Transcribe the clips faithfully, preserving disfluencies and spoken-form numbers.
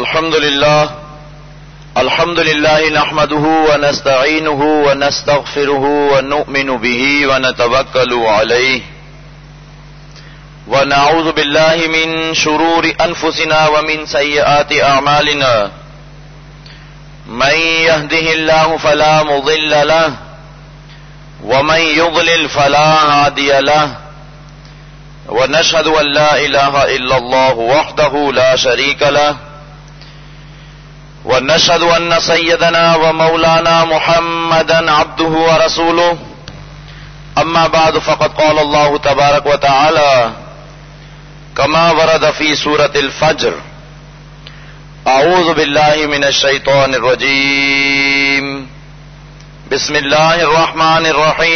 الحمد لله الحمد لله نحمده ونستعينه ونستغفره ونؤمن به ونتوكل عليه ونعوذ بالله من شرور أنفسنا ومن سيئات أعمالنا من يهده الله فلا مضل له ومن يضلل فلا هادي له ونشهد أن لا إله إلا الله وحده لا شريك له ونشهد أن سيدنا ومولانا محمدا عبده ورسوله أما بعد فقد قال الله تبارك وتعالى كما ورد في سورة الفجر أعوذ بالله من الشيطان الرجيم بسم الله الرحمن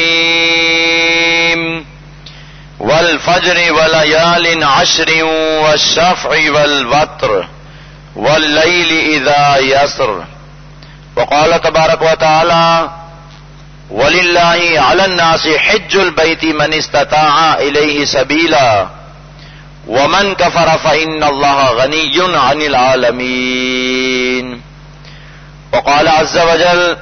الرحيم والفجر وليال عشر والشفع والوتر والليل إذا يسر وقال تبارك وتعالى ولله على الناس حج البيت من استطاع إليه سبيلا ومن كفر فإن الله غني عن العالمين وقال عز وجل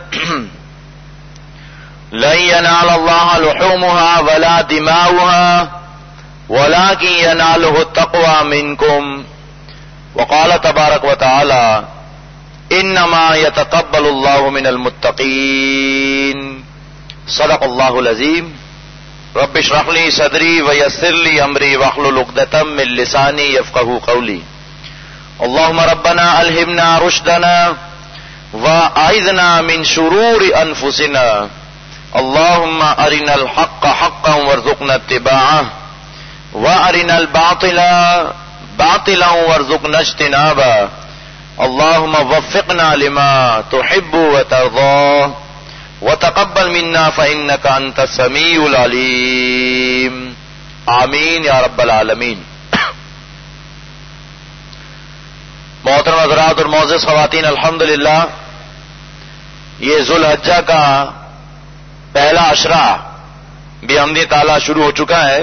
لن ينال الله لحومها ولا دماؤها ولكن يناله التقوى منكم وقال تبارك وتعالى انما يتقبل الله من المتقين صدق الله العظيم رب اشرح لي صدري ويسر لي امري واحلل عقدة من لساني يفقهوا قولي اللهم ربنا الهمنا رشدنا واعذنا من شرور انفسنا اللهم ارنا الحق حقا وارزقنا اتباعه وارنا الباطل باطلا وارزقنا اجتنابه اللهم وفقنا لما تحب وترضى وتقبل منا فإنك أنت السميع العليم آمین یا رب العالمین. محترم حضرات اور معزز خواتین، الحمدللہ یہ ذو الحجہ کا پہلا عشرہ بحمد تعالی شروع ہو چکا ہے.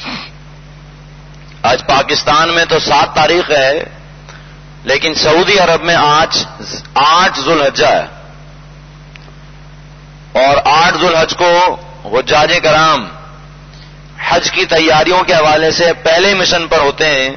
آج پاکستان میں تو سات تاریخ ہے، لیکن سعودی عرب میں آج آٹھ ذو الحجہ ہے، اور آٹھ ذو الحج کو حجاج کرام حج کی تیاریوں کے حوالے سے پہلے مشن پر ہوتے ہیں،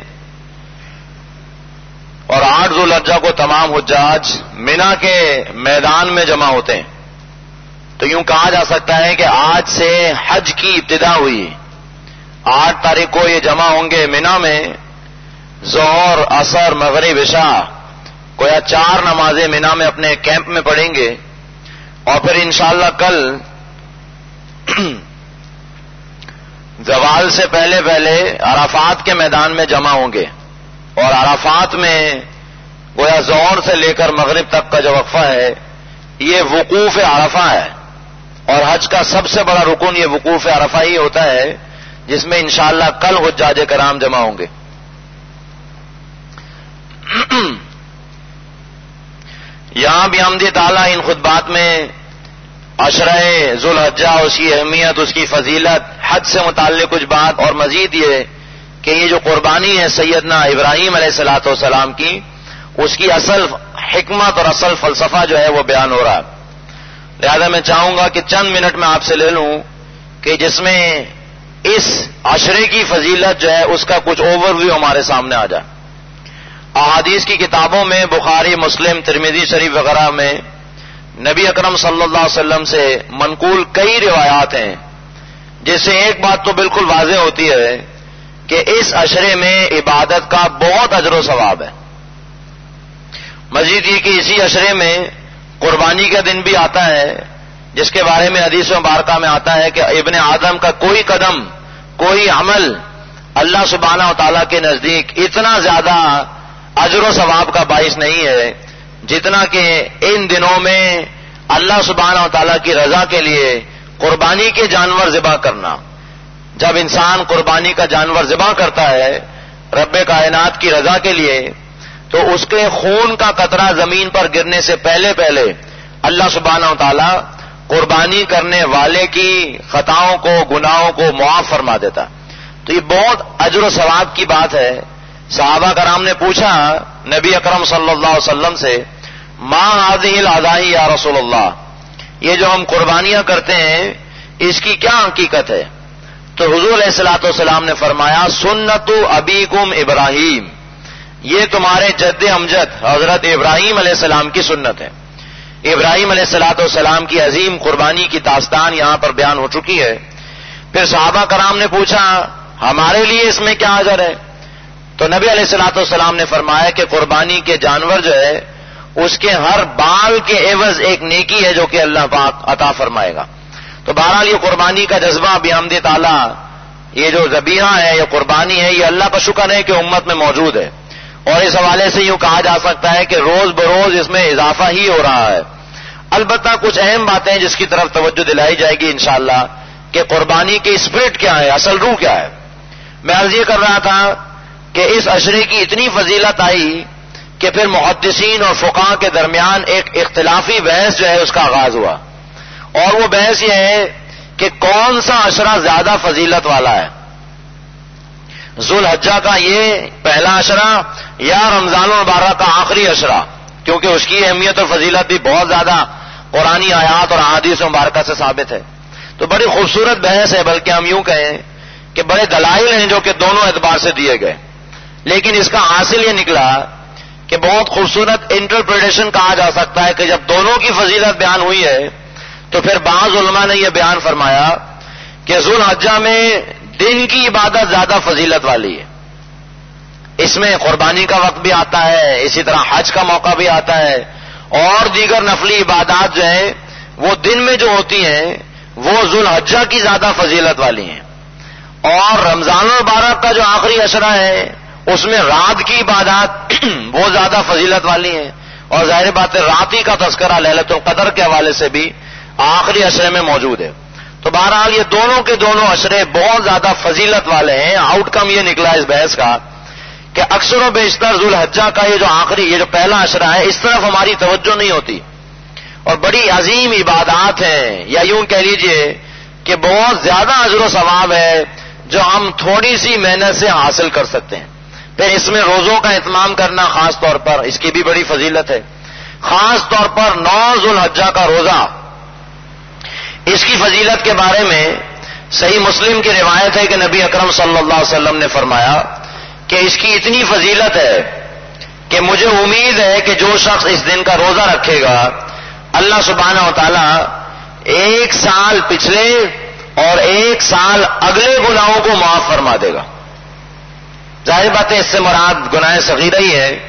اور آٹھ ذو الحجہ کو تمام حجاج مینا کے میدان میں جمع ہوتے ہیں. تو یوں کہا جا سکتا ہے کہ آج سے حج کی ابتدا ہوئی. آٹھ تاریخ کو یہ جمع ہوں گے مینا میں، ظہر عصر مغرب عشاء گویا چار نمازیں مینا میں اپنے کیمپ میں پڑھیں گے، اور پھر انشاءاللہ کل زوال سے پہلے پہلے عرفات کے میدان میں جمع ہوں گے. اور عرفات میں گویا ظہر سے لے کر مغرب تک کا جو وقفہ ہے یہ وقوف عرفہ ہے، اور حج کا سب سے بڑا رکن یہ وقوف عرفہ ہی ہوتا ہے، جس میں انشاءاللہ کل حجاج کرام جمع ہوں گے. یہاں بھی بحمد تعالیٰ ان خطبات میں عشرہ ذو الحجہ، اس کی اہمیت، اس کی فضیلت، حج سے متعلق کچھ بات، اور مزید یہ کہ یہ جو قربانی ہے سیدنا ابراہیم علیہ الصلوۃ والسلام کی، اس کی اصل حکمت اور اصل فلسفہ جو ہے وہ بیان ہو رہا ہے. لہذا میں چاہوں گا کہ چند منٹ میں آپ سے لے لوں کہ جس میں اس عشرے کی فضیلت جو ہے اس کا کچھ اوور ویو ہمارے سامنے آ جائے. احادیث کی کتابوں میں بخاری، مسلم، ترمذی شریف وغیرہ میں نبی اکرم صلی اللہ علیہ وسلم سے منقول کئی روایات ہیں، جس سے ایک بات تو بالکل واضح ہوتی ہے کہ اس عشرے میں عبادت کا بہت اجر و ثواب ہے. مزید یہ کہ اسی عشرے میں قربانی کا دن بھی آتا ہے، جس کے بارے میں حدیث مبارکہ میں آتا ہے کہ ابن آدم کا کوئی قدم، کوئی عمل اللہ سبحانہ و تعالیٰ کے نزدیک اتنا زیادہ اجر و ثواب کا باعث نہیں ہے جتنا کہ ان دنوں میں اللہ سبحانہ و تعالیٰ کی رضا کے لیے قربانی کے جانور ذبح کرنا. جب انسان قربانی کا جانور ذبح کرتا ہے رب کائنات کی رضا کے لیے، تو اس کے خون کا قطرہ زمین پر گرنے سے پہلے پہلے اللہ سبحانہ و تعالیٰ قربانی کرنے والے کی خطاؤں کو، گناہوں کو معاف فرما دیتا. تو یہ بہت اجر و ثواب کی بات ہے. صحابہ کرام نے پوچھا نبی اکرم صلی اللہ علیہ وسلم سے ما هذه الاضاحی یا رسول اللہ، یہ جو ہم قربانیاں کرتے ہیں اس کی کیا حقیقت ہے؟ تو حضور علیہ الصلوۃ والسلام نے فرمایا سنت ابیکم ابراہیم، یہ تمہارے جد امجد حضرت ابراہیم علیہ السلام کی سنت ہے۔ ابراہیم علیہ الصلوۃ والسلام کی عظیم قربانی کی داستان یہاں پر بیان ہو چکی ہے۔ پھر صحابہ کرام نے پوچھا ہمارے لیے اس میں کیا اجر ہے؟ تو نبی علیہ الصلوۃ والسلام نے فرمایا کہ قربانی کے جانور جو ہے اس کے ہر بال کے عوض ایک نیکی ہے جو کہ اللہ پاک عطا فرمائے گا۔ تو بہرحال یہ قربانی کا جذبہ بحمد تعالیٰ، یہ جو ذبیحہ ہے یہ قربانی ہے، یہ اللہ کا شکر ہے کہ امت میں موجود ہے، اور اس حوالے سے یوں کہا جا سکتا ہے کہ روز بروز اس میں اضافہ ہی ہو رہا ہے۔ البتہ کچھ اہم باتیں جس کی طرف توجہ دلائی جائے گی انشاءاللہ کہ قربانی کی اسپرٹ کیا ہے، اصل روح کیا ہے۔ میں عرض یہ کر رہا تھا کہ اس عشرے کی اتنی فضیلت آئی کہ پھر محدثین اور فقہاء کے درمیان ایک اختلافی بحث جو ہے اس کا آغاز ہوا، اور وہ بحث یہ ہے کہ کون سا عشرہ زیادہ فضیلت والا ہے، ذوالحجہ کا یہ پہلا عشرہ یا رمضان المبارک کا آخری عشرہ، کیونکہ اس کی اہمیت اور فضیلت بھی بہت زیادہ قرآنی آیات اور احادیث مبارکہ سے ثابت ہے۔ تو بڑی خوبصورت بحث ہے، بلکہ ہم یوں کہیں کہ بڑے دلائل ہیں جو کہ دونوں اعتبار سے دیے گئے، لیکن اس کا حاصل یہ نکلا کہ بہت خوبصورت انٹرپریٹیشن کہا جا سکتا ہے کہ جب دونوں کی فضیلت بیان ہوئی ہے تو پھر بعض علماء نے یہ بیان فرمایا کہ ذوالحجہ میں دن کی عبادت زیادہ فضیلت والی ہے، اس میں قربانی کا وقت بھی آتا ہے، اسی طرح حج کا موقع بھی آتا ہے، اور دیگر نفلی عبادات جو ہیں وہ دن میں جو ہوتی ہیں وہ ذوالحجہ کی زیادہ فضیلت والی ہیں، اور رمضان المبارک کا جو آخری عشرہ ہے اس میں رات کی عبادات وہ زیادہ فضیلت والی ہیں، اور ظاہر بات ہے رات ہی کا تذکرہ لیلۃ القدر کے حوالے سے بھی آخری عشرے میں موجود ہے۔ تو بہرحال یہ دونوں کے دونوں عشرے بہت زیادہ فضیلت والے ہیں۔ آؤٹ کم یہ نکلا اس بحث کا کہ اکثر و بیشتر ذوالحجہ کا یہ جو آخری یہ جو پہلا عشرہ ہے اس طرف ہماری توجہ نہیں ہوتی، اور بڑی عظیم عبادات ہیں، یا یوں کہہ لیجئے کہ بہت زیادہ اجر و ثواب ہے جو ہم تھوڑی سی محنت سے حاصل کر سکتے ہیں۔ پھر اس میں روزوں کا اہتمام کرنا خاص طور پر اس کی بھی بڑی فضیلت ہے، خاص طور پر نو ذوالحجہ کا روزہ، اس کی فضیلت کے بارے میں صحیح مسلم کی روایت ہے کہ نبی اکرم صلی اللہ علیہ وسلم نے فرمایا کہ اس کی اتنی فضیلت ہے کہ مجھے امید ہے کہ جو شخص اس دن کا روزہ رکھے گا اللہ سبحانہ و تعالی ایک سال پچھلے اور ایک سال اگلے گناہوں کو معاف فرما دے گا۔ ظاہر بات ہے اس سے مراد گناہ صغیرہ ہی ہے،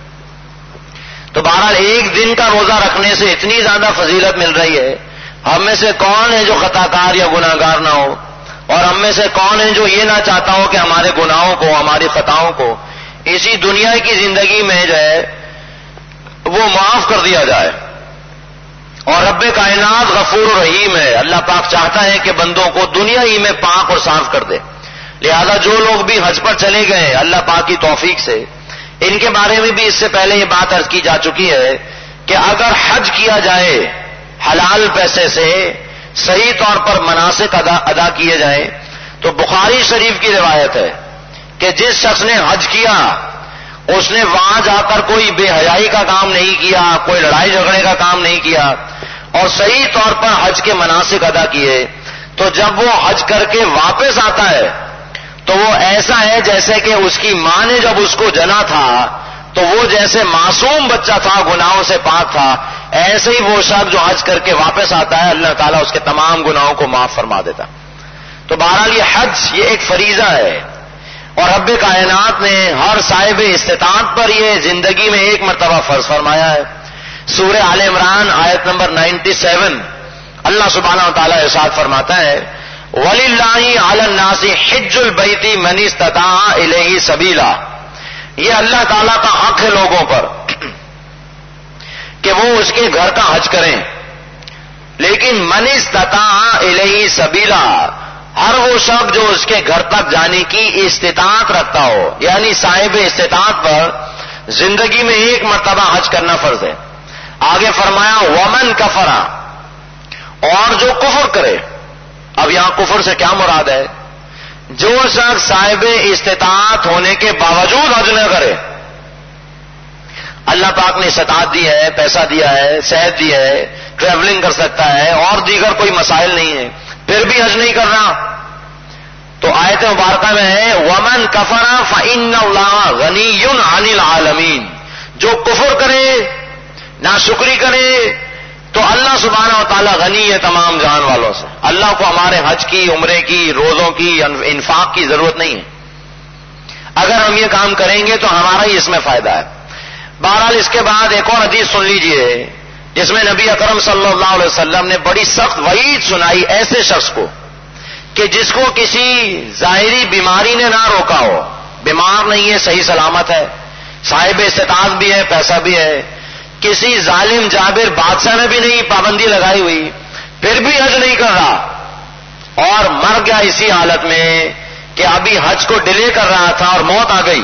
تو بہرحال ایک دن کا روزہ رکھنے سے اتنی زیادہ فضیلت مل رہی ہے۔ ہم میں سے کون ہے جو خطا کار یا گناہ گار نہ ہو، اور ہم میں سے کون ہے جو یہ نہ چاہتا ہو کہ ہمارے گناہوں کو ہماری خطاؤں کو اسی دنیا کی زندگی میں جو ہے وہ معاف کر دیا جائے۔ اور رب کائنات غفور و رحیم ہے، اللہ پاک چاہتا ہے کہ بندوں کو دنیا ہی میں پاک اور صاف کر دے۔ لہذا جو لوگ بھی حج پر چلے گئے اللہ پاک کی توفیق سے، ان کے بارے میں بھی اس سے پہلے یہ بات عرض کی جا چکی ہے کہ اگر حج کیا جائے حلال پیسے سے، صحیح طور پر مناسک ادا, ادا کیے جائیں، تو بخاری شریف کی روایت ہے کہ جس شخص نے حج کیا اس نے وہاں جا کر کوئی بے حیائی کا کام نہیں کیا، کوئی لڑائی جھگڑے کا کام نہیں کیا، اور صحیح طور پر حج کے مناسک ادا کیے، تو جب وہ حج کر کے واپس آتا ہے تو وہ ایسا ہے جیسے کہ اس کی ماں نے جب اس کو جنا تھا تو وہ جیسے معصوم بچہ تھا، گناہوں سے پاک تھا، ایسے ہی وہ شخص جو حج کر کے واپس آتا ہے اللہ تعالیٰ اس کے تمام گناہوں کو معاف فرما دیتا۔ تو بہرحال یہ حج یہ ایک فریضہ ہے، اور رب کائنات نے ہر صاحب استطاعت پر یہ زندگی میں ایک مرتبہ فرض فرمایا ہے۔ سورہ آل عمران آیت نمبر سنتاسی اللہ سبحانہ و تعالیٰ ارشاد فرماتا ہے وَلِلَّهِ عَلَى النَّاسِ حِجُّ الْبَيْتِ مَنِ اسْتَطَاعَ إِلَيْهِ سَبِيلًا، یہ اللہ تعالیٰ کا حق ہے لوگوں پر کہ وہ اس کے گھر کا حج کریں، لیکن من استطاع الیہ سبیلا، ہر وہ شخص جو اس کے گھر تک جانے کی استطاعت رکھتا ہو، یعنی صاحب استطاعت پر زندگی میں ایک مرتبہ حج کرنا فرض ہے۔ آگے فرمایا ومن کفر، اور جو کفر کرے، اب یہاں کفر سے کیا مراد ہے؟ جو شخص صاحب استطاعت ہونے کے باوجود حج نہ کرے، اللہ پاک نے استطاعت دی ہے، پیسہ دیا ہے، صحت دی ہے، ٹریولنگ کر سکتا ہے اور دیگر کوئی مسائل نہیں ہے، پھر بھی حج نہیں کر رہا، تو آیت مبارکہ میں ہے وَمَنْ كَفَرَ فَإِنَّ اللَّهَ غَنِيٌّ عَنِ الْعَالَمِينَ، جو کفر کرے، ناشکری کرے، تو اللہ سبحانہ و تعالیٰ غنی ہے تمام جہان والوں سے. اللہ کو ہمارے حج کی، عمرے کی، روزوں کی، انفاق کی ضرورت نہیں ہے. اگر ہم یہ کام کریں گے تو ہمارا ہی اس میں فائدہ ہے. بہرحال اس کے بعد ایک اور حدیث سن لیجئے جس میں نبی اکرم صلی اللہ علیہ وسلم نے بڑی سخت وعید سنائی ایسے شخص کو کہ جس کو کسی ظاہری بیماری نے نہ روکا ہو، بیمار نہیں ہے، صحیح سلامت ہے، صاحب استطاعت بھی ہے، پیسہ بھی ہے، کسی ظالم جابر بادشاہ نے بھی نہیں پابندی لگائی ہوئی، پھر بھی حج نہیں کر رہا اور مر گیا اسی حالت میں کہ ابھی حج کو ڈیلے کر رہا تھا اور موت آ گئی.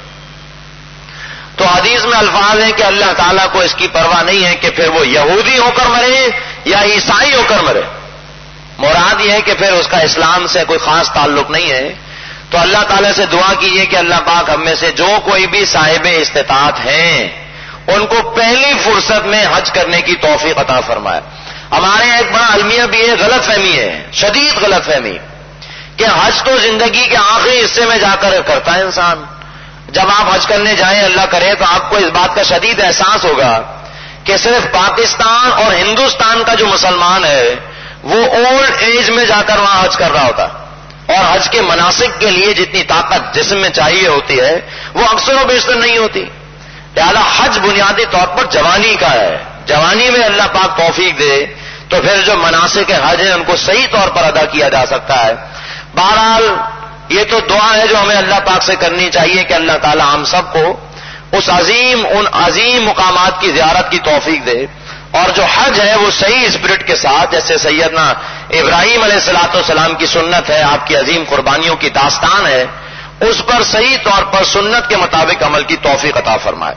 تو حدیث میں الفاظ ہیں کہ اللہ تعالیٰ کو اس کی پرواہ نہیں ہے کہ پھر وہ یہودی ہو کر مرے یا عیسائی ہو کر مرے، مراد یہ ہے کہ پھر اس کا اسلام سے کوئی خاص تعلق نہیں ہے. تو اللہ تعالیٰ سے دعا کیجیے کہ اللہ پاک ہم میں سے جو کوئی بھی صاحب استطاعت ہیں ان کو پہلی فرصت میں حج کرنے کی توفیق عطا فرمائے. ہمارے یہاں ایک بڑا المیہ بھی ہے، غلط فہمی ہے، شدید غلط فہمی کہ حج تو زندگی کے آخری حصے میں جا کر کرتا ہے انسان. جب آپ حج کرنے جائیں اللہ کرے تو آپ کو اس بات کا شدید احساس ہوگا کہ صرف پاکستان اور ہندوستان کا جو مسلمان ہے وہ اولڈ ایج میں جا کر وہاں حج کر رہا ہوتا، اور حج کے مناسک کے لیے جتنی طاقت جسم میں چاہیے ہوتی ہے وہ اکثر و بیشتر نہیں ہوتی. لہذا حج بنیادی طور پر جوانی کا ہے، جوانی میں اللہ پاک توفیق دے تو پھر جو مناسک حج ہیں ان کو صحیح طور پر ادا کیا جا سکتا ہے. بہرحال یہ تو دعا ہے جو ہمیں اللہ پاک سے کرنی چاہیے کہ اللہ تعالی ہم سب کو اس عظیم ان عظیم مقامات کی زیارت کی توفیق دے، اور جو حج ہے وہ صحیح اسپرٹ کے ساتھ، جیسے سیدنا ابراہیم علیہ الصلوۃ والسلام کی سنت ہے، آپ کی عظیم قربانیوں کی داستان ہے، اس پر صحیح طور پر سنت کے مطابق عمل کی توفیق عطا فرمائے.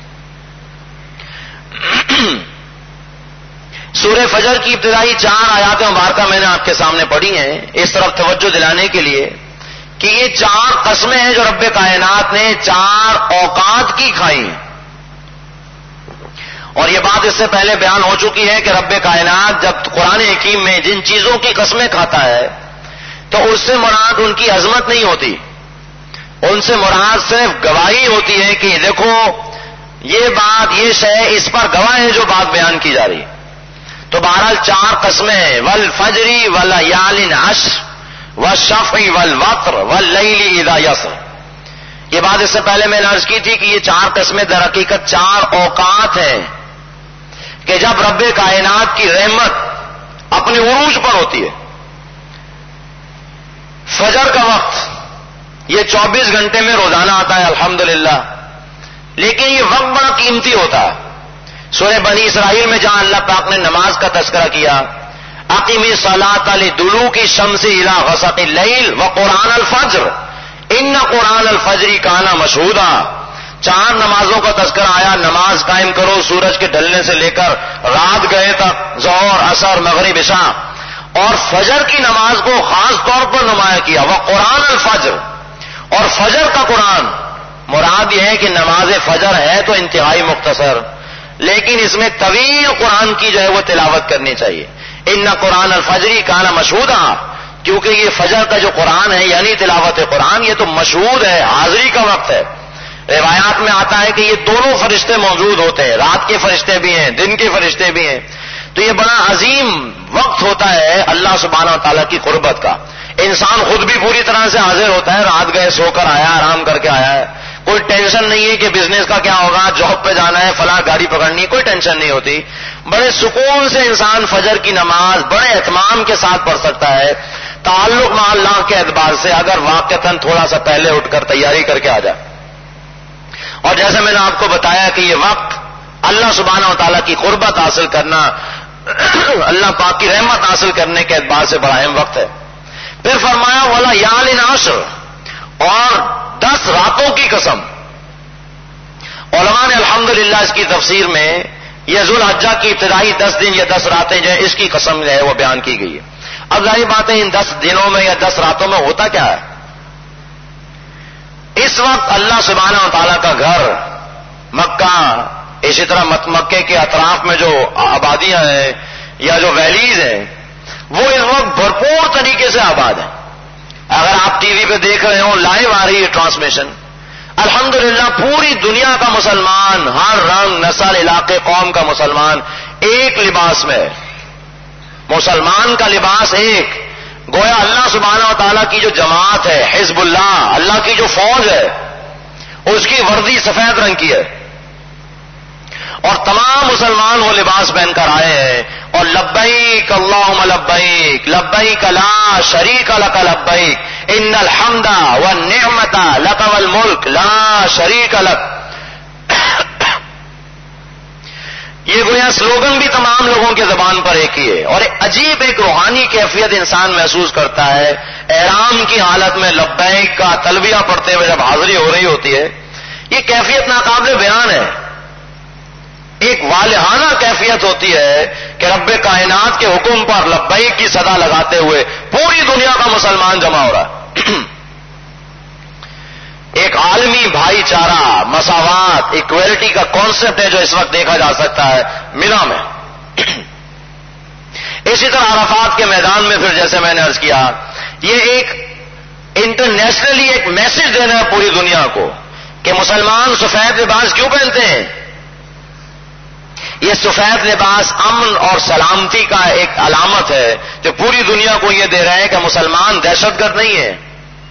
سورہ فجر کی ابتدائی چار آیات مبارکہ میں نے آپ کے سامنے پڑھی ہیں اس طرف توجہ دلانے کے لیے کہ یہ چار قسمیں ہیں جو رب کائنات نے چار اوقات کی کھائی ہیں. اور یہ بات اس سے پہلے بیان ہو چکی ہے کہ رب کائنات جب قرآن حکیم میں جن چیزوں کی قسمیں کھاتا ہے تو اس سے مراد ان کی عظمت نہیں ہوتی، ان سے مراد صرف گواہی ہوتی ہے کہ دیکھو یہ بات، یہ شے اس پر گواہ ہے جو بات بیان کی جا رہی ہے. تو بہرحال چار قسمیں ہیں، والفجر ولیال عشر والشفع والوتر واللیل اذا یسر. یہ بات اس سے پہلے میں نے عرض کی تھی کہ یہ چار قسمیں در حقیقت چار اوقات ہیں کہ جب رب کائنات کی رحمت اپنے عروج پر ہوتی ہے. فجر کا وقت یہ چوبیس گھنٹے میں روزانہ آتا ہے الحمدللہ، لیکن یہ وقت بڑا قیمتی ہوتا ہے. سورہ بنی اسرائیل میں جہاں اللہ پاک نے نماز کا تذکرہ کیا، اقیم الصلاۃ لدلوک الشمس الی غسق اللیل وقرآن الفجر ان قرآن الفجر کان مشہودا. چار نمازوں کا تذکرہ آیا، نماز قائم کرو سورج کے ڈھلنے سے لے کر رات گئے تک، ظہر، عصر، مغرب، عشاء، اور فجر کی نماز کو خاص طور پر نمایاں کیا وقرآن الفجر. اور فجر کا قرآن مراد یہ ہے کہ نماز فجر ہے تو انتہائی مختصر، لیکن اس میں طویل قرآن کی جو ہے وہ تلاوت کرنی چاہیے. ان قرآن الفجر کان مشہودا، کیونکہ یہ فجر کا جو قرآن ہے یعنی تلاوت قرآن یہ تو مشہود ہے، حاضری کا وقت ہے. روایات میں آتا ہے کہ یہ دونوں فرشتے موجود ہوتے ہیں، رات کے فرشتے بھی ہیں، دن کے فرشتے بھی ہیں. تو یہ بڑا عظیم وقت ہوتا ہے اللہ سبحانہ و تعالیٰ کی قربت کا. انسان خود بھی پوری طرح سے حاضر ہوتا ہے، رات گئے سو کر آیا، آرام کر کے آیا ہے، کوئی ٹینشن نہیں ہے کہ بزنس کا کیا ہوگا، جاب پہ جانا ہے، فلاں گاڑی پکڑنی، کوئی ٹینشن نہیں ہوتی. بڑے سکون سے انسان فجر کی نماز بڑے اہتمام کے ساتھ پڑھ سکتا ہے، تعلق مع اللہ کے اعتبار سے، اگر واقعتاً تھوڑا سا پہلے اٹھ کر تیاری کر کے آ جائے. اور جیسے میں نے آپ کو بتایا کہ یہ وقت اللہ سبحانہ و تعالیٰ کی قربت حاصل کرنا، اللہ پاک کی رحمت حاصل کرنے کے اعتبار سے بڑا اہم وقت ہے. پھر فرمایا ولیال عشر، اور دس راتوں کی قسم. علماء نے الحمدللہ اس کی تفسیر میں یہ ذوالحجہ کی ابتدائی دس دن یا دس راتیں جو ہے اس کی قسم جو ہے وہ بیان کی گئی ہے. اب ظاہر بات ہے ان دس دنوں میں یا دس راتوں میں ہوتا کیا ہے؟ اس وقت اللہ سبحانہ و تعالیٰ کا گھر مکہ، اسی طرح مکے کے اطراف میں جو آبادیاں ہیں یا جو ویلیز ہیں وہ اس وقت بھرپور طریقے سے آباد ہیں. اگر آپ ٹی وی پہ دیکھ رہے ہوں، لائیو آ رہی ہے ٹرانسمیشن، الحمدللہ پوری دنیا کا مسلمان، ہر رنگ نسل علاقے قوم کا مسلمان ایک لباس میں ہے. مسلمان کا لباس ایک، گویا اللہ سبحانہ و تعالیٰ کی جو جماعت ہے، حزب اللہ، اللہ کی جو فوج ہے، اس کی وردی سفید رنگ کی ہے اور تمام مسلمان وہ لباس پہن کر آئے ہیں اور لبیک اللہم لبیک لبیک لا شریک لک لبیک ان الحمد والنعمت لک والملک لا شریک لک. یہ گویا سلوگن بھی تمام لوگوں کے زبان پر ایک ہی ہے اور عجیب ایک روحانی کیفیت انسان محسوس کرتا ہے احرام کی حالت میں لبیک کا تلبیہ پڑھتے ہوئے جب حاضری ہو رہی ہوتی ہے. یہ کیفیت ناقابل بیان ہے. ایک والہانہ کیفیت ہوتی ہے کہ رب کائنات کے حکم پر لبیک کی صدا لگاتے ہوئے پوری دنیا کا مسلمان جمع ہو رہا ہے. ایک عالمی بھائی چارہ، مساوات، ایکویلٹی کا کانسیپٹ ہے جو اس وقت دیکھا جا سکتا ہے مینا میں. اسی طرح عرفات کے میدان میں پھر جیسے میں نے عرض کیا، یہ ایک انٹرنیشنلی ایک میسج دینا ہے پوری دنیا کو کہ مسلمان سفید لباس کیوں پہنتے ہیں. یہ سفید لباس امن اور سلامتی کا ایک علامت ہے جو پوری دنیا کو یہ دے رہے ہیں کہ مسلمان دہشت گرد نہیں ہے،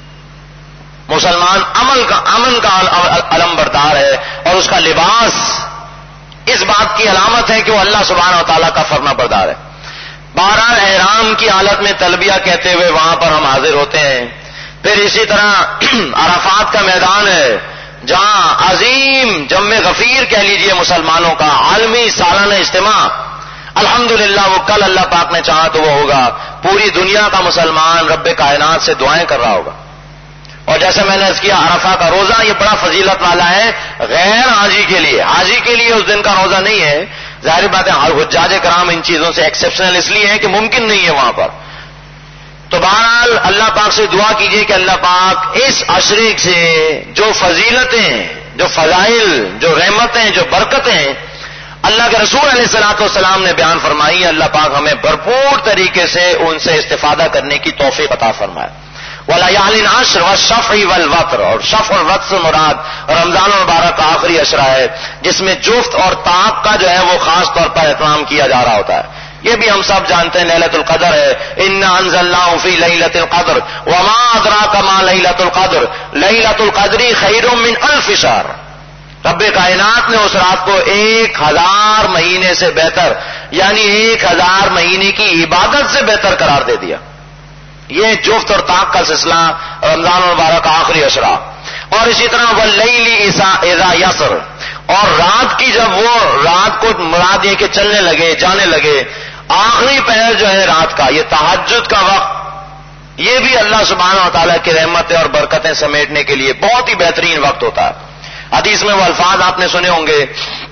مسلمان امن کا امن کا علم بردار ہے اور اس کا لباس اس بات کی علامت ہے کہ وہ اللہ سبحانہ و تعالیٰ کا فرما بردار ہے. بہرحال احرام کی حالت میں تلبیہ کہتے ہوئے وہاں پر ہم حاضر ہوتے ہیں. پھر اسی طرح عرفات کا میدان ہے جہاں عظیم جم غفیر کہہ لیجئے مسلمانوں کا عالمی سالانہ اجتماع، الحمدللہ وہ کل اللہ پاک نے چاہا تو وہ ہوگا. پوری دنیا کا مسلمان رب کائنات سے دعائیں کر رہا ہوگا. اور جیسے میں نے عرض کیا عرفہ کا روزہ یہ بڑا فضیلت والا ہے غیر حاجی کے لیے. حاجی کے لیے اس دن کا روزہ نہیں ہے، ظاہر بات ہے حجاج کرام ان چیزوں سے ایکسیپشنل اس لیے ہے کہ ممکن نہیں ہے وہاں پر. تو بہرحال اللہ پاک سے دعا کیجئے کہ اللہ پاک اس عشرے سے جو فضیلتیں، جو فضائل، جو رحمتیں، جو برکتیں اللہ کے رسول علیہ الصلوۃ والسلام نے بیان فرمائی، اللہ پاک ہمیں بھرپور طریقے سے ان سے استفادہ کرنے کی توفیق عطا فرمائے. وَلَيَالٍ عَشْرٍ وَالشَّفْعِ وَالْوَتْرِ، اور شفع اور وتر سے مراد رمضان المبارک کا آخری عشرہ ہے جس میں جفت اور طاق کا جو ہے وہ خاص طور پر اہتمام کیا جا رہا ہوتا ہے. یہ بھی ہم سب جانتے ہیں لیلۃ القدر ہے. اِنَّا أَنزَلْنَاهُ فِي لَيْلَةِ الْقَدْرِ وَمَا أَدْرَاكَ مَا لَيْلَةُ الْقَدْرِ لَيْلَةُ الْقَدْرِ خَيْرٌ مِّنْ أَلْفِ شَهْرٍ. رب کائنات نے اس رات کو ایک ہزار مہینے سے بہتر، یعنی ایک ہزار مہینے کی عبادت سے بہتر قرار دے دیا. یہ جفت اور طاق کا سلسلہ رمضان المبارک کا آخری عشرہ. اور اسی طرح وَاللَّيْلِ إِذَا يَسْرَ، اور رات کی جب وہ رات کو مراد یہ کہ چلنے لگے، جانے لگے، آخری پہر جو ہے رات کا، یہ تہجد کا وقت، یہ بھی اللہ سبحانہ و تعالیٰ کی رحمتیں اور برکتیں سمیٹنے کے لیے بہت ہی بہترین وقت ہوتا ہے. حدیث میں وہ الفاظ آپ نے سنے ہوں گے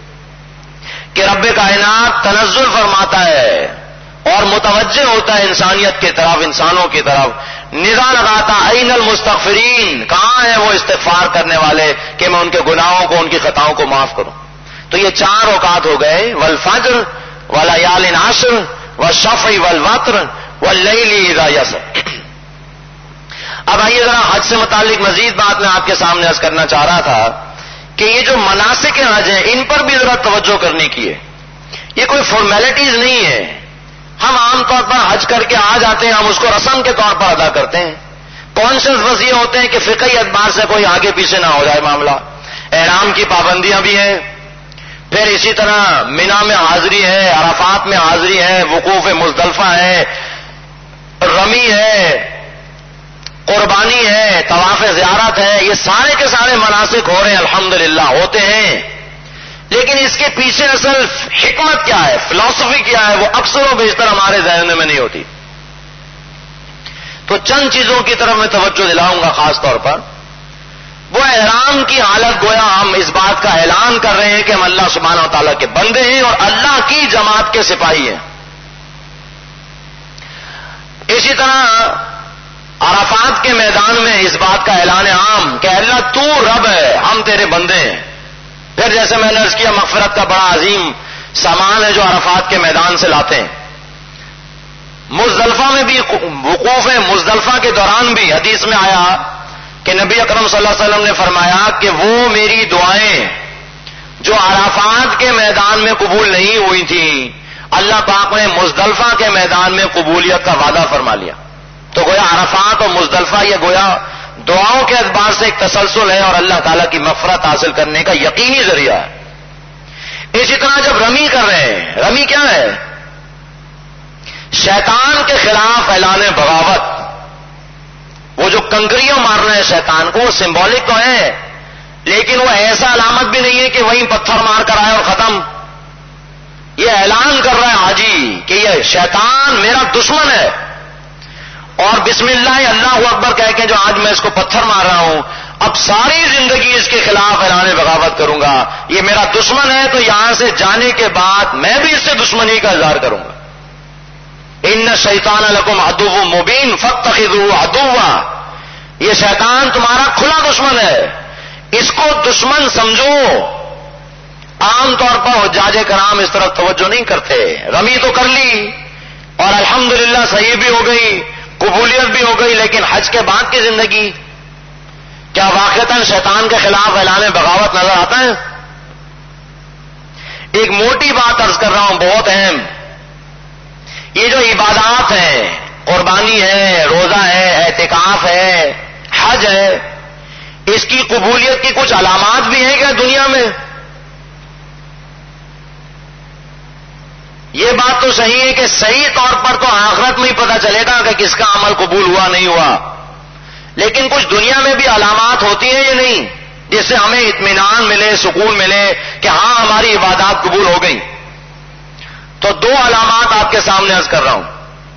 کہ رب کائنات تنزل فرماتا ہے اور متوجہ ہوتا ہے انسانیت کی طرف، انسانوں کی طرف، ندا لگاتا این المستغفرین، کہاں ہیں وہ استغفار کرنے والے کہ میں ان کے گناہوں کو، ان کی خطاؤں کو معاف کروں. تو یہ چار اوقات ہو گئے، والفجر وَلَيَالٍ عَشْرٍ وَالشَّفْعِ وَالْوَتْرِ وَاللَّيْلِ إِذَا يَسْرَ. اب آئیے ذرا حج سے متعلق مزید بات میں آپ کے سامنے عرض کرنا چاہ رہا تھا کہ یہ جو مناسک حج ہیں ان پر بھی ذرا توجہ کرنے کی ہے. یہ کوئی فارمیلٹیز نہیں ہے. ہم عام طور پر حج کر کے آ جاتے ہیں، ہم اس کو رسم کے طور پر ادا کرتے ہیں. کانشیس بس یہ ہوتے ہیں کہ فقہی اعتبار سے کوئی آگے پیچھے نہ ہو جائے معاملہ. احرام کی پابندیاں بھی ہیں، پھر اسی طرح مینا میں حاضری ہے، عرفات میں حاضری ہے، وقوف مزدلفہ ہے، رمی ہے، قربانی ہے، طواف زیارت ہے. یہ سارے کے سارے مناسک ہو رہے ہیں، الحمدللہ ہوتے ہیں. لیکن اس کے پیچھے اصل حکمت کیا ہے، فلسفی کیا ہے، وہ اکثر و بیشتر ہمارے ذہن میں نہیں ہوتی. تو چند چیزوں کی طرف میں توجہ دلاؤں گا خاص طور پر. وہ احرام کی حالت گویا ہم اس بات کا اعلان کر رہے ہیں کہ ہم اللہ سبحانہ و تعالیٰ کے بندے ہیں اور اللہ کی جماعت کے سپاہی ہیں. اسی طرح عرفات کے میدان میں اس بات کا اعلان عام کہ اللہ تو رب ہے، ہم تیرے بندے ہیں. پھر جیسے میں نے عرض کیا مغفرت کا بڑا عظیم سامان ہے جو عرفات کے میدان سے لاتے ہیں. مزدلفہ میں بھی وقوف مزدلفہ کے دوران بھی حدیث میں آیا کہ نبی اکرم صلی اللہ علیہ وسلم نے فرمایا کہ وہ میری دعائیں جو عرفات کے میدان میں قبول نہیں ہوئی تھیں اللہ پاک نے مزدلفہ کے میدان میں قبولیت کا وعدہ فرما لیا. تو گویا عرفات اور مزدلفہ یہ گویا دعاؤں کے اعتبار سے ایک تسلسل ہے اور اللہ تعالیٰ کی مغفرت حاصل کرنے کا یقینی ذریعہ ہے. اسی طرح جب رمی کر رہے ہیں، رمی کیا ہے؟ شیطان کے خلاف اعلان بغاوت. وہ جو کنکریاں مارنا ہے شیطان کو وہ سمبولک تو ہے لیکن وہ ایسا علامت بھی نہیں ہے کہ وہیں پتھر مار کر آئے اور ختم. یہ اعلان کر رہا ہے حاجی کہ یہ شیطان میرا دشمن ہے اور بسم اللہ اللہ اکبر کہہ کے جو آج میں اس کو پتھر مار رہا ہوں اب ساری زندگی اس کے خلاف اعلان بغاوت کروں گا. یہ میرا دشمن ہے تو یہاں سے جانے کے بعد میں بھی اس سے دشمنی کا اظہار کروں گا. ان شیطان لکم عدو مبین فاتخذوہ عدوا. یہ شیطان تمہارا کھلا دشمن ہے، اس کو دشمن سمجھو. عام طور پر حجاج کرام اس طرف توجہ نہیں کرتے. رمی تو کر لی اور الحمدللہ صحیح بھی ہو گئی، قبولیت بھی ہو گئی، لیکن حج کے بعد کی زندگی کیا واقعتاً شیطان کے خلاف اعلان بغاوت نظر آتا ہے؟ ایک موٹی بات عرض کر رہا ہوں بہت اہم. یہ جو عبادات ہیں، قربانی ہے، روزہ ہے، اعتکاف ہے، حج ہے، اس کی قبولیت کی کچھ علامات بھی ہیں کیا دنیا میں؟ یہ بات تو صحیح ہے کہ صحیح طور پر تو آخرت میں ہی پتہ چلے گا کہ کس کا عمل قبول ہوا نہیں ہوا، لیکن کچھ دنیا میں بھی علامات ہوتی ہیں یا نہیں جس سے ہمیں اطمینان ملے، سکون ملے کہ ہاں ہماری عبادات قبول ہو گئی. تو دو علامات آپ کے سامنے عرض کر رہا ہوں.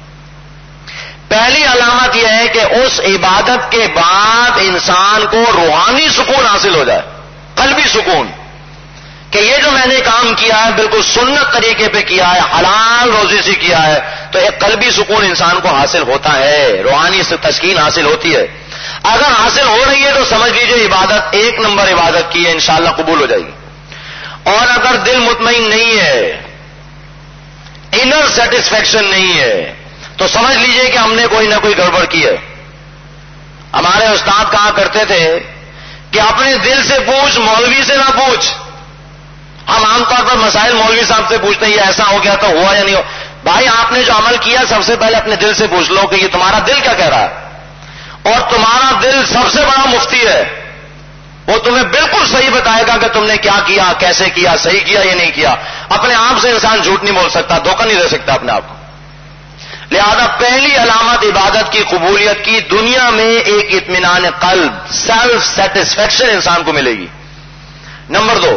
پہلی علامت یہ ہے کہ اس عبادت کے بعد انسان کو روحانی سکون حاصل ہو جائے، قلبی سکون، کہ یہ جو میں نے کام کیا ہے بالکل سنت طریقے پہ کیا ہے، حلال روزی سے کیا ہے، تو ایک قلبی سکون انسان کو حاصل ہوتا ہے، روحانی سے تسکین حاصل ہوتی ہے. اگر حاصل ہو رہی ہے تو سمجھ لیجئے عبادت ایک نمبر عبادت کی ہے، انشاءاللہ قبول ہو جائے گی. اور اگر دل مطمئن نہیں ہے، انر سیٹسفیکشن نہیں ہے، تو سمجھ لیجئے کہ ہم نے کوئی نہ کوئی گڑبڑ کی ہے. ہمارے استاد کہا کرتے تھے کہ اپنے دل سے پوچھ، مولوی سے نہ پوچھ. ہم عام طور پر مسائل مولوی صاحب سے پوچھتے ہیں یہ ایسا ہو گیا تو ہوا یا نہیں ہو. بھائی آپ نے جو عمل کیا سب سے پہلے اپنے دل سے پوچھ لو کہ یہ تمہارا دل کیا کہہ رہا ہے. اور تمہارا دل سب سے بڑا مفتی ہے، وہ تمہیں بالکل صحیح بتائے گا کہ تم نے کیا کیا، کیسے کیا، صحیح کیا یا نہیں کیا. اپنے آپ سے انسان جھوٹ نہیں بول سکتا، دھوکہ نہیں دے سکتا اپنے آپ کو. لہذا پہلی علامت عبادت کی قبولیت کی دنیا میں ایک اطمینان قلب، سیلف سیٹسفیکشن انسان کو ملے گی. نمبر دو،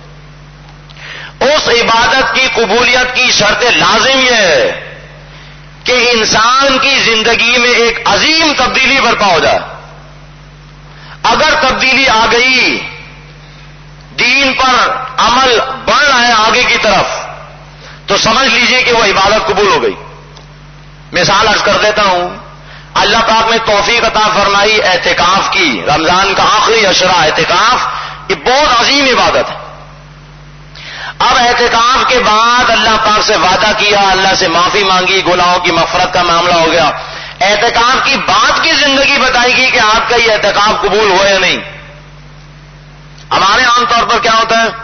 اس عبادت کی قبولیت کی شرط لازم یہ ہے کہ انسان کی زندگی میں ایک عظیم تبدیلی برپا ہو جائے. اگر تبدیلی آ گئی، دین پر عمل بڑھ رہا ہے آگے کی طرف، تو سمجھ لیجئے کہ وہ عبادت قبول ہو گئی. مثال عرض کر دیتا ہوں. اللہ پاک نے توفیق عطا فرمائی اعتکاف کی، رمضان کا آخری عشرہ اعتکاف، یہ بہت عظیم عبادت ہے. اب اعتکاف کے بعد اللہ پاک سے وعدہ کیا، اللہ سے معافی مانگی، گناہوں کی مغفرت کا معاملہ ہو گیا. اعتکاف کی بعد کی زندگی بتائے گی کہ آپ کا یہ اعتکاف قبول ہوا یا نہیں. ہمارے عام طور پر کیا ہوتا ہے،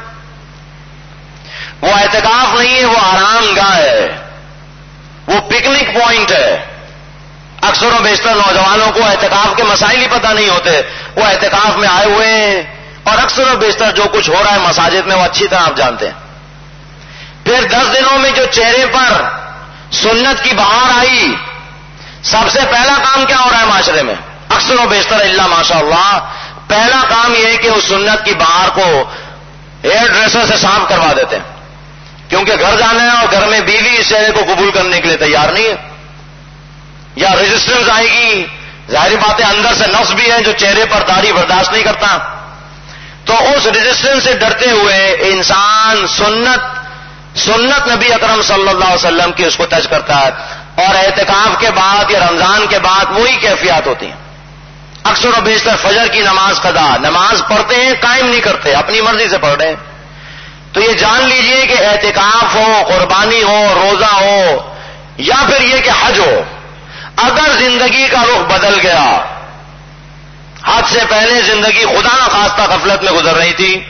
وہ اعتکاف نہیں ہے، وہ آرام گاہ ہے، وہ پکنک پوائنٹ ہے. اکثر و بیشتر نوجوانوں کو اعتکاف کے مسائل ہی پتہ نہیں ہوتے، وہ اعتکاف میں آئے ہوئے ہیں اور اکثر و بیشتر جو کچھ ہو رہا ہے مساجد میں وہ اچھی طرح آپ جانتے ہیں. پھر دس دنوں میں جو چہرے پر سنت کی بہار آئی، سب سے پہلا کام کیا ہو رہا ہے معاشرے میں؟ اکثر و بیشتر اللہ ماشاء اللہ پہلا کام یہ ہے کہ اس سنت کی بہار کو ہیئر ڈریسر سے صاف کروا دیتے ہیں، کیونکہ گھر جانا ہے اور گھر میں بیوی اس چہرے کو قبول کرنے کے لیے تیار نہیں ہے، یا ریزسٹنس آئے گی. ظاہری بات ہے اندر سے نفس بھی ہے جو چہرے پر داڑھی برداشت نہیں کرتا. تو اس ریزسٹنس سے ڈرتے ہوئے انسان سنت سنت نبی اکرم صلی اللہ علیہ وسلم کی اس کو ٹچ کرتا ہے. اور اعتکاف کے بعد یا رمضان کے بعد وہی کیفیات ہوتی ہیں. اکثر و بیشتر فجر کی نماز قضا، نماز پڑھتے ہیں قائم نہیں کرتے، اپنی مرضی سے پڑھ رہے ہیں. تو یہ جان لیجئے کہ اعتکاف ہو، قربانی ہو، روزہ ہو، یا پھر یہ کہ حج ہو، اگر زندگی کا رخ بدل گیا، حج سے پہلے زندگی خدا نہ خواستہ غفلت میں گزر رہی تھی،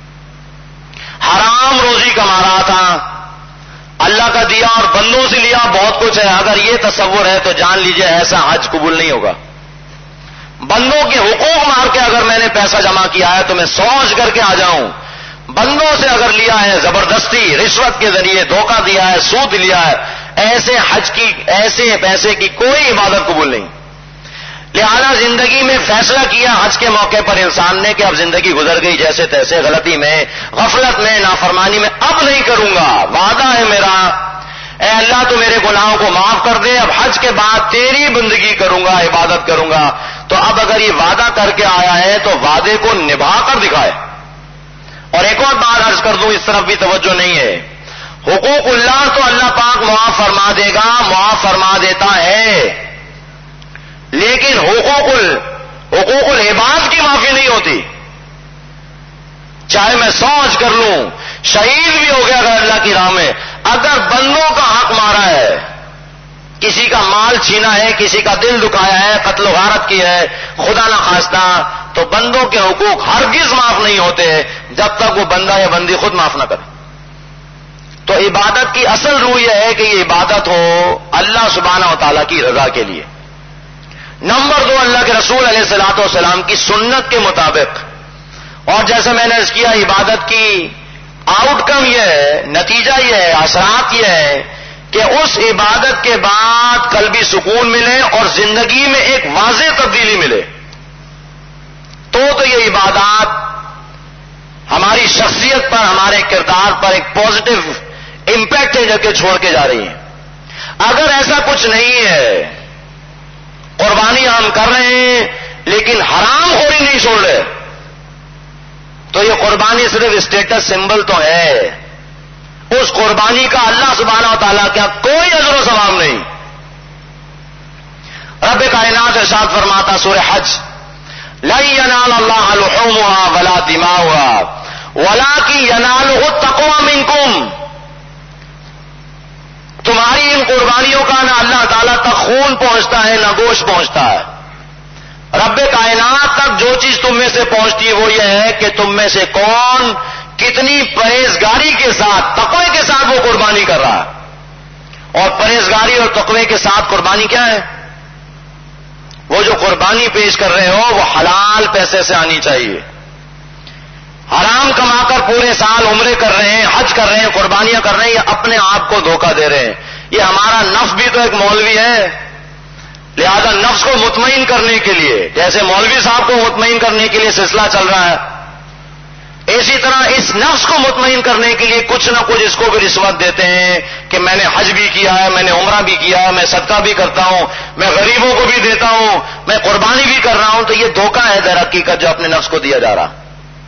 حرام روزی کما رہا تھا، اللہ کا دیا اور بندوں سے لیا بہت کچھ ہے، اگر یہ تصور ہے تو جان لیجئے ایسا حج قبول نہیں ہوگا۔ بندوں کے حقوق مار کے اگر میں نے پیسہ جمع کیا ہے تو میں سوچ کر کے آ جاؤں، بندوں سے اگر لیا ہے زبردستی، رشوت کے ذریعے دھوکہ دیا ہے، سود لیا ہے، ایسے حج کی، ایسے پیسے کی کوئی عبادت قبول نہیں۔ لہذا زندگی میں فیصلہ کیا حج کے موقع پر انسان نے کہ اب زندگی گزر گئی جیسے تیسے، غلطی میں، غفلت میں، نافرمانی میں، اب نہیں کروں گا، وعدہ ہے میرا، اے اللہ تو میرے گناہوں کو معاف کر دے، اب حج کے بعد تیری بندگی کروں گا، عبادت کروں گا۔ تو اب اگر یہ وعدہ کر کے آیا ہے تو وعدے کو نبھا کر دکھائے۔ اور ایک اور بات عرض کر دوں، اس طرف بھی توجہ نہیں ہے، حقوق اللہ تو اللہ پاک معاف فرما دے گا، معاف فرما دیتا ہے، لیکن حقوق ال حقوق العباد کی معافی نہیں ہوتی۔ چاہے میں سوچ کر لوں، شہید بھی ہو گیا اگر اللہ کی راہ میں، اگر بندوں کا حق مارا ہے، کسی کا مال چھینا ہے، کسی کا دل دکھایا ہے، قتل و غارت کی ہے، خدا نہ خواستہ، تو بندوں کے حقوق ہرگز معاف نہیں ہوتے جب تک وہ بندہ یا بندی خود معاف نہ کرے۔ تو عبادت کی اصل روح یہ ہے کہ یہ عبادت ہو اللہ سبحانہ و تعالیٰ کی رضا کے لیے۔ نمبر دو، اللہ کے رسول علیہ الصلوۃ والسلام کی سنت کے مطابق، اور جیسے میں نے عرض کیا عبادت کی آؤٹ کم یہ ہے، نتیجہ یہ ہے، اثرات یہ ہے کہ اس عبادت کے بعد قلبی سکون ملے اور زندگی میں ایک واضح تبدیلی ملے، تو تو یہ عبادات ہماری شخصیت پر، ہمارے کردار پر ایک پازیٹو امپیکٹ ہے جو کہ چھوڑ کے جا رہی ہیں۔ اگر ایسا کچھ نہیں ہے، قربانی ہم کر رہے ہیں لیکن حرام خوری نہیں چھوڑ رہے، تو یہ قربانی صرف اسٹیٹس سمبل تو ہے، اس قربانی کا اللہ سبحانہ و تعالیٰ کیا کوئی اجر و ثواب نہیں۔ رب کائنات ارشاد فرماتا سورہ حج، لن ینال اللہ لحومها ولا دماؤها ولکن ینالہ التقوی منکم، تمہاری ان قربانیوں کا نہ اللہ تعالیٰ تک خون پہنچتا ہے نہ گوشت پہنچتا ہے، رب کائنات تک جو چیز تم میں سے پہنچتی ہے وہ یہ ہے کہ تم میں سے کون کتنی پرہیزگاری کے ساتھ، تقوی کے ساتھ وہ قربانی کر رہا ہے۔ اور پرہیزگاری اور تقوی کے ساتھ قربانی کیا ہے؟ وہ جو قربانی پیش کر رہے ہو وہ حلال پیسے سے آنی چاہیے۔ حرام کما کر پورے سال عمرے کر رہے ہیں، حج کر رہے ہیں، قربانیاں کر رہے ہیں، یا اپنے آپ کو دھوکہ دے رہے ہیں۔ یہ ہمارا نفس بھی تو ایک مولوی ہے، لہذا نفس کو مطمئن کرنے کے لیے، جیسے مولوی صاحب کو مطمئن کرنے کے لیے سلسلہ چل رہا ہے، اسی طرح اس نفس کو مطمئن کرنے کے لیے کچھ نہ کچھ اس کو بھی رشوت دیتے ہیں کہ میں نے حج بھی کیا ہے، میں نے عمرہ بھی کیا ہے، میں صدقہ بھی کرتا ہوں، میں غریبوں کو بھی دیتا ہوں، میں قربانی بھی کر رہا ہوں۔ تو یہ دھوکہ ہے در حقیقت جو اپنے نفس کو دیا جا رہا۔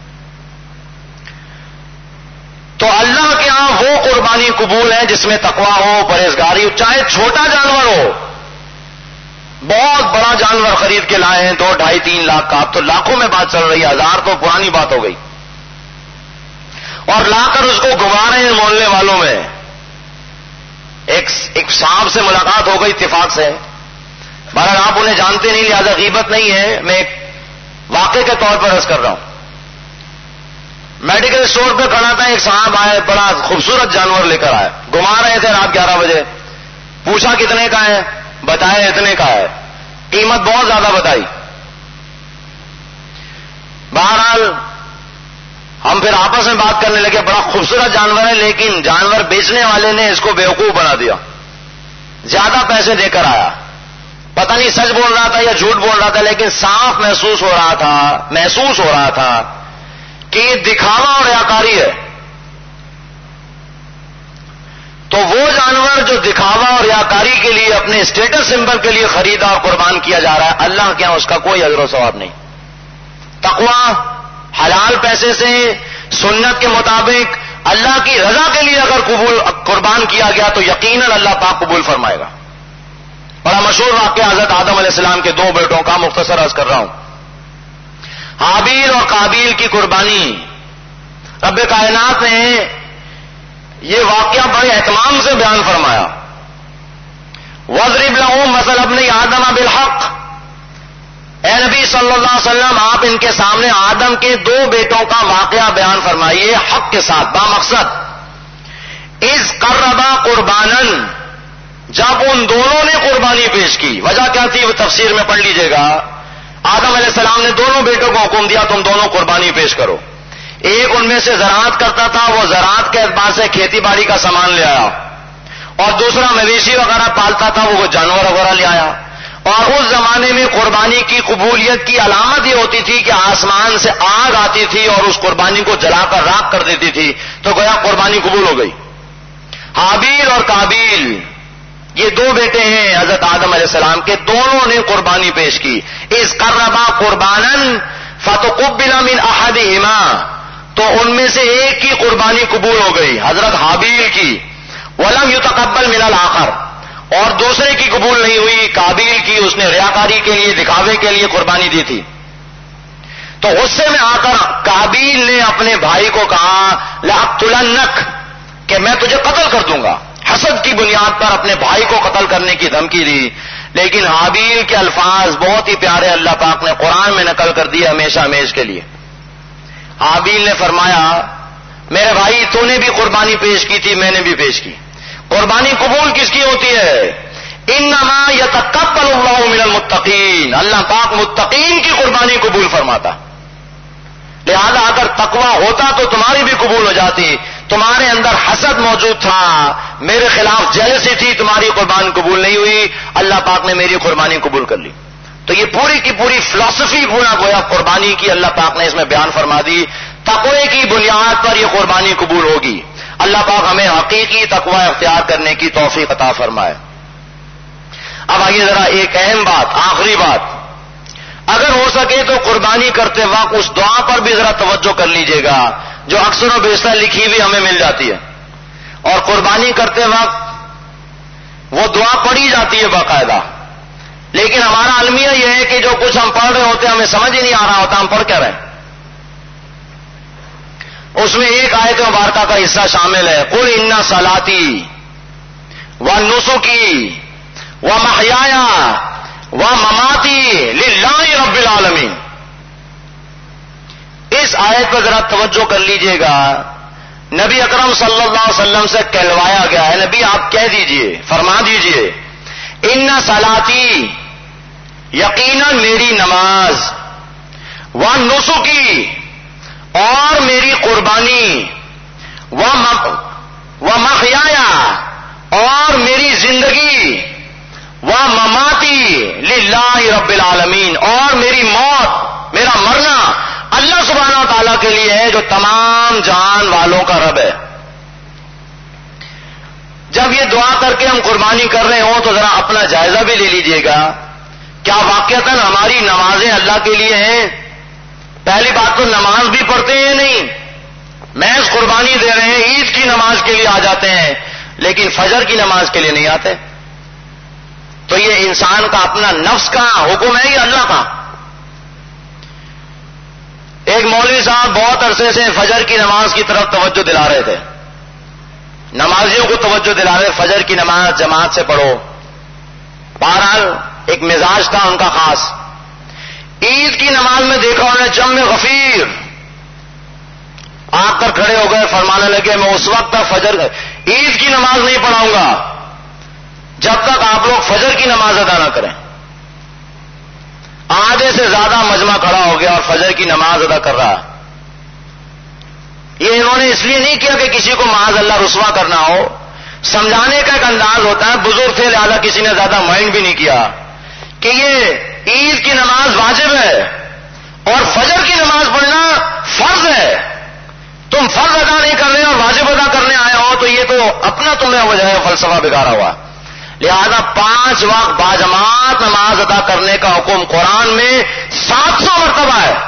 تو اللہ کے ہاں وہ قربانی قبول ہے جس میں تقویٰ ہو، پرہیزگاری ہو، چاہے چھوٹا جانور ہو، بہت بڑا جانور خرید کے لائے ہیں دو ڈھائی تین لاکھ کا، اب تو لاکھوں میں بات چل رہی ہے، ہزار تو پرانی بات ہو گئی، اور لا کر اس کو گھما رہے ہیں محلے والوں میں۔ ایک ایک صاحب سے ملاقات ہو گئی اتفاق سے، بہرحال آپ انہیں جانتے نہیں لہذا غیبت نہیں ہے، میں ایک واقعے کے طور پر عرض کر رہا ہوں۔ میڈیکل اسٹور پہ کھڑا تھا، ایک صاحب آئے، بڑا خوبصورت جانور لے کر آئے، گھما رہے تھے رات گیارہ بجے، پوچھا کتنے کا ہے، بتایا اتنے کا ہے، قیمت بہت زیادہ بتائی۔ بہرحال ہم پھر آپس میں بات کرنے لگے، بڑا خوبصورت جانور ہے لیکن جانور بیچنے والے نے اس کو بیوقوف بنا دیا، زیادہ پیسے دے کر آیا، پتہ نہیں سچ بول رہا تھا یا جھوٹ بول رہا تھا، لیکن صاف محسوس ہو رہا تھا محسوس ہو رہا تھا کہ یہ دکھاوا اور ریاکاری ہے۔ تو وہ جانور جو دکھاوا اور ریاکاری کے لیے، اپنے اسٹیٹس سمبل کے لیے خریدا اور قربان کیا جا رہا ہے، اللہ کے یہاں اس کا کوئی اجر و ثواب نہیں۔ تقویٰ حلال پیسے سے سنت کے مطابق اللہ کی رضا کے لیے اگر قبول قربان کیا گیا تو یقیناً اللہ پاک قبول فرمائے گا۔ بڑا مشہور واقعہ حضرت آدم علیہ السلام کے دو بیٹوں کا، مختصر عرض کر رہا ہوں۔ حابیل اور قابیل کی قربانی رب کائنات نے یہ واقعہ بڑے اہتمام سے بیان فرمایا. وَاضْرِبْ لَهُم مَثَلَ ابْنَيْ آدَمَ بِالْحَقِّ، اے نبی صلی اللہ علیہ وسلم آپ ان کے سامنے آدم کے دو بیٹوں کا واقعہ بیان فرمائیے حق کے ساتھ، با مقصد. اِذْ قَرَّبَا قُرْبَانًا، جب ان دونوں نے قربانی پیش کی. وجہ کیا تھی وہ تفسیر میں پڑھ لیجئے گا. آدم علیہ السلام نے دونوں بیٹوں کو حکم دیا تم دونوں قربانی پیش کرو. ایک ان میں سے زراعت کرتا تھا، وہ زراعت کے اعتبار سے کھیتی باڑی کا سامان لے آیا، اور دوسرا مویشی وغیرہ پالتا تھا، وہ جانور وغیرہ لے آیا. اور اس زمانے میں قربانی کی قبولیت کی علامت یہ ہوتی تھی کہ آسمان سے آگ آتی تھی اور اس قربانی کو جلا کر راکھ کر دیتی تھی، تو گویا قربانی قبول ہو گئی. حابیل اور کابیل یہ دو بیٹے ہیں حضرت آدم علیہ السلام کے، دونوں نے قربانی پیش کی. اذ قربا قربانا فتقبل من احدهما، تو ان میں سے ایک کی قربانی قبول ہو گئی حضرت حابیل کی. ولم يتقبل من الاخر، اور دوسرے کی قبول نہیں ہوئی کابیل کی، اس نے ریاکاری کے لیے دکھاوے کے لیے قربانی دی تھی. تو غصے میں آ کر کابیل نے اپنے بھائی کو کہا لأقتلنک، کہ میں تجھے قتل کر دوں گا. حسد کی بنیاد پر اپنے بھائی کو قتل کرنے کی دھمکی دی. لیکن حابیل کے الفاظ بہت ہی پیارے اللہ پاک نے قرآن میں نقل کر دیے ہمیشہ ہمیش کے لیے. حابیل نے فرمایا میرے بھائی تو نے بھی قربانی پیش کی تھی، میں نے بھی پیش کی. قربانی قبول کس کی ہوتی ہے؟ انما یتقبل اللہ من المتقین، اللہ پاک متقین کی قربانی قبول فرماتا. لہذا اگر تقوی ہوتا تو تمہاری بھی قبول ہو جاتی. تمہارے اندر حسد موجود تھا، میرے خلاف جیلسی تھی، تمہاری قربانی قبول نہیں ہوئی، اللہ پاک نے میری قربانی قبول کر لی. تو یہ پوری کی پوری فلسفی پورا گویا قربانی کی اللہ پاک نے اس میں بیان فرما دی. تقوی کی بنیاد پر یہ قربانی قبول ہوگی. اللہ پاک ہمیں حقیقی تقوی اختیار کرنے کی توفیق عطا فرمائے. اب آئیے ذرا ایک اہم بات، آخری بات، اگر ہو سکے تو قربانی کرتے وقت اس دعا پر بھی ذرا توجہ کر لیجئے گا جو اکثر و بیشتر لکھی ہوئی ہمیں مل جاتی ہے. اور قربانی کرتے وقت وہ دعا پڑھی جاتی ہے باقاعدہ، لیکن ہمارا المیہ یہ ہے کہ جو کچھ ہم پڑھ رہے ہوتے ہیں ہمیں سمجھ ہی نہیں آ رہا ہوتا ہم پڑھ کیا رہے ہیں. اس میں ایک آیت مبارکہ کا حصہ شامل ہے، قل ان صلاتی ونسکی ومحیای ومماتی للہ رب العالمین. اس آیت پر ذرا توجہ کر لیجئے گا. نبی اکرم صلی اللہ علیہ وسلم سے کہلوایا گیا ہے نبی آپ کہہ دیجئے، فرما دیجئے ان صلاتی، یقیناً میری نماز، ونسکی، اور میری قربانی، ومحیای، اور میری زندگی، ومماتی للہ رب العالمین، اور میری موت، میرا مرنا اللہ سبحانہ و تعالیٰ کے لیے ہے جو تمام جہان والوں کا رب ہے. جب یہ دعا کر کے ہم قربانی کر رہے ہوں تو ذرا اپنا جائزہ بھی لے لیجئے گا، کیا واقعتاً ہماری نمازیں اللہ کے لیے ہیں؟ پہلی بات تو نماز بھی پڑھتے ہیں نہیں، محض قربانی دے رہے ہیں، عید کی نماز کے لیے آ جاتے ہیں لیکن فجر کی نماز کے لیے نہیں آتے. تو یہ انسان کا اپنا نفس کا حکم ہے یا اللہ کا؟ ایک مولوی صاحب بہت عرصے سے فجر کی نماز کی طرف توجہ دلا رہے تھے، نمازیوں کو توجہ دلا رہے فجر کی نماز جماعت سے پڑھو. بہرحال ایک مزاج تھا ان کا خاص. عید کی نماز میں دیکھا انہوں نے جم غفیر آ کر کھڑے ہو گئے، فرمانے لگے میں اس وقت تک فجر عید کی نماز نہیں پڑھاؤں گا جب تک آپ لوگ فجر کی نماز ادا نہ کریں. آدھے سے زیادہ مجمع کھڑا ہو گیا اور فجر کی نماز ادا کر رہا. یہ انہوں نے اس لیے نہیں کیا کہ کسی کو معاذ اللہ رسوا کرنا ہو، سمجھانے کا ایک انداز ہوتا ہے، بزرگ تھے لہذا کسی نے زیادہ مائنڈ بھی نہیں کیا کہ یہ عید کی نماز واجب ہے اور فجر کی نماز پڑھنا فرض ہے. تم فرض ادا نہیں کر رہے اور واجب ادا کرنے آئے ہو تو یہ تو اپنا تمہیں وجہ ہے فلسفہ بگاڑا ہوا. لہذا پانچ وقت باجماعت نماز ادا کرنے کا حکم قرآن میں سات سو مرتبہ ہے،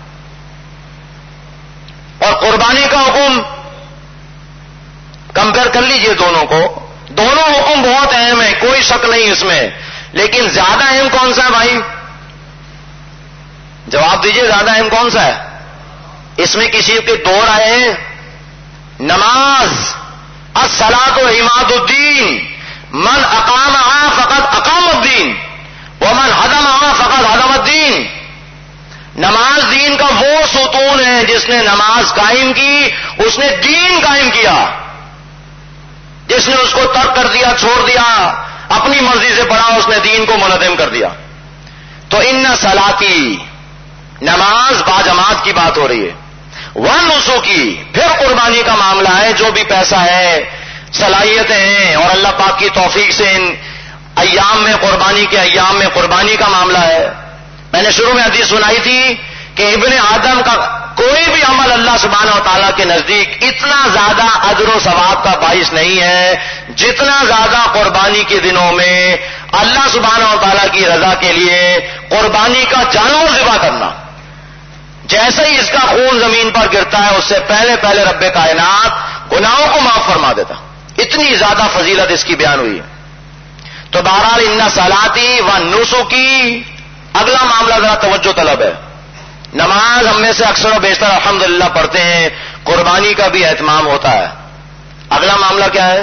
اور قربانی کا حکم کمپیئر کر لیجئے دونوں کو. دونوں حکم بہت اہم ہیں، کوئی شک نہیں اس میں، لیکن زیادہ اہم کون سا ہے بھائی؟ جواب دیجئے، زیادہ اہم کون سا ہے؟ اس میں کسی کے دو رائے ہیں؟ نماز الصلاۃ عماد الدین، من اقامہا فقد اقام الدین ومن ہدمہا فقد ہدم الدین۔ نماز دین کا وہ ستون ہے جس نے نماز قائم کی اس نے دین قائم کیا، جس نے اس کو ترک کر دیا، چھوڑ دیا، اپنی مرضی سے پڑھا، اس نے دین کو منہدم کر دیا۔ تو ان صلاتی، نماز باجماعت کی بات ہو رہی ہے، ونسکی، پھر قربانی کا معاملہ ہے، جو بھی پیسہ ہے، صلاحیتیں ہیں، اور اللہ پاک کی توفیق سے ان ایام میں، قربانی کے ایام میں قربانی کا معاملہ ہے۔ میں نے شروع میں حدیث سنائی تھی کہ ابن آدم کا کوئی بھی عمل اللہ سبحانہ و تعالیٰ کے نزدیک اتنا زیادہ اجر و ثواب کا باعث نہیں ہے جتنا زیادہ قربانی کے دنوں میں اللہ سبحانہ و تعالیٰ کی رضا کے لیے قربانی کا جانور ذبح کرنا۔ جیسے ہی اس کا خون زمین پر گرتا ہے اس سے پہلے پہلے رب کائنات گناہوں کو معاف فرما دیتا، اتنی زیادہ فضیلت اس کی بیان ہوئی ہے۔ تو بہرحال ان صلاتی و نسکی، اگلا معاملہ ذرا توجہ طلب ہے۔ نماز ہم میں سے اکثر و بیشتر الحمدللہ پڑھتے ہیں، قربانی کا بھی اہتمام ہوتا ہے۔ اگلا معاملہ کیا ہے؟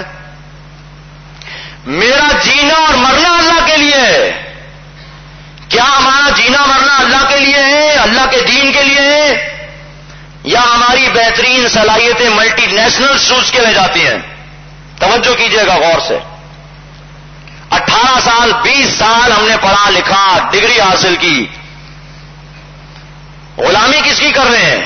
میرا جینا اور مرنا اللہ کے لیے ہے۔ کیا ہمارا جینا مرنا اللہ کے لیے ہے، اللہ کے دین کے لیے ہے، یا ہماری بہترین صلاحیتیں ملٹی نیشنل سوچ کے لے جاتی ہیں؟ توجہ کیجئے گا غور سے۔ اٹھارہ سال بیس سال ہم نے پڑھا لکھا، ڈگری حاصل کی، غلامی کس کی کر رہے ہیں؟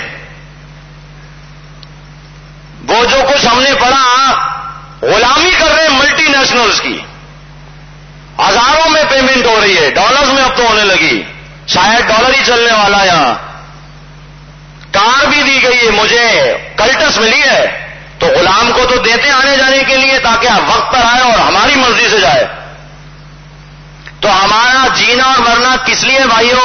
وہ جو کچھ ہم نے پڑھا غلامی کر رہے ہیں ملٹی نیشنلز کی، ہزاروں میں پیمنٹ ہو رہی ہے، ڈالرز میں اب تو ہونے لگی، شاید ڈالر ہی چلنے والا۔ یہاں کار بھی دی گئی ہے، مجھے کلٹس ملی ہے، تو غلام کو تو دیتے آنے جانے کے لیے تاکہ وقت پر آئے اور ہماری مرضی سے جائے۔ تو ہمارا جینا اور مرنا کس لیے بھائیوں؟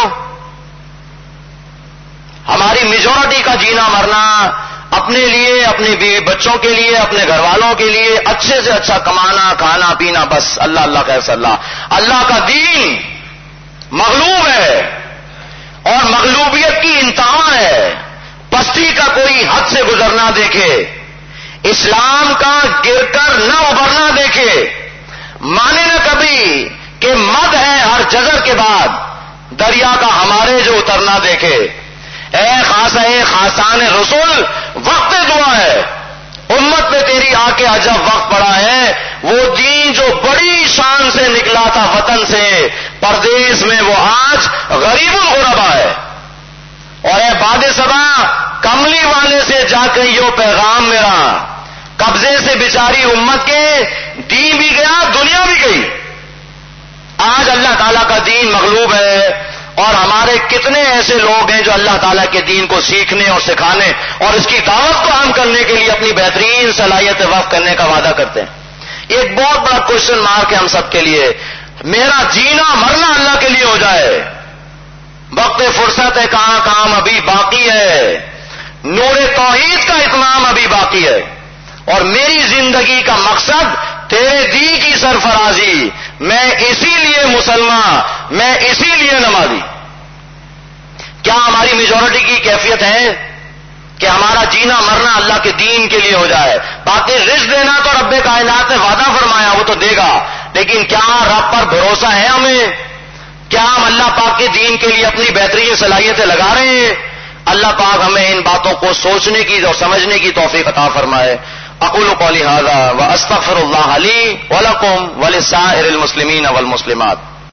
ہماری میجورٹی کا جینا مرنا اپنے لیے، اپنے بیوی بچوں کے لیے، اپنے گھر والوں کے لیے اچھے سے اچھا کمانا، کھانا پینا، بس اللہ اللہ خیر صلی اللہ۔ اللہ کا دین مغلوب ہے اور مغلوبیت کی انتہا ہے، پستی کا کوئی حد سے گزرنا دیکھے، اسلام کا گر کر نہ ابھرنا دیکھے، مانے نہ کبھی کہ مد ہے ہر جزر کے بعد دریا کا ہمارے جو اترنا دیکھے۔ اے خاص اے خاصان رسول، وقت دعا ہے، امت پہ تیری آ کے عجب وقت پڑا ہے۔ وہ دین جو بڑی شان سے نکلا تھا وطن سے پردیس میں، وہ آج غریب الغربا ہے۔ اور اے باد صبا، کملی والے سے جا کہیو پیغام میرا، قبضے سے بیچاری امت کے دین بھی گیا، دنیا بھی گئی۔ آج اللہ تعالیٰ کا دین مغلوب ہے، اور ہمارے کتنے ایسے لوگ ہیں جو اللہ تعالیٰ کے دین کو سیکھنے اور سکھانے اور اس کی دعوت کو عام کرنے کے لیے اپنی بہترین صلاحیت وقف کرنے کا وعدہ کرتے ہیں۔ ایک بہت بڑا کوشچن مارک ہے ہم سب کے لیے، میرا جینا مرنا اللہ کے لیے ہو جائے۔ وقت فرصت ہے، کہاں کام ابھی باقی ہے، نور توحید کا اتمام ابھی باقی ہے، اور میری زندگی کا مقصد تیرے دی کی سرفرازی، میں اسی لیے مسلمان، میں اسی لیے نمازی۔ کیا ہماری میجورٹی کی کیفیت ہے کہ ہمارا جینا مرنا اللہ کے دین کے لیے ہو جائے؟ باقی رزق دینا تو رب کائنات نے وعدہ فرمایا، وہ تو دے گا، لیکن کیا رب پر بھروسہ ہے ہمیں؟ کیا ہم اللہ پاک کے دین کے لیے اپنی بہترین صلاحیتیں لگا رہے ہیں؟ اللہ پاک ہمیں ان باتوں کو سوچنے کی اور سمجھنے کی توفیق عطا فرمائے۔ اقول قولی ھذا واستغفر اللہ لی ولکم ولسائر المسلمین والمسلمات۔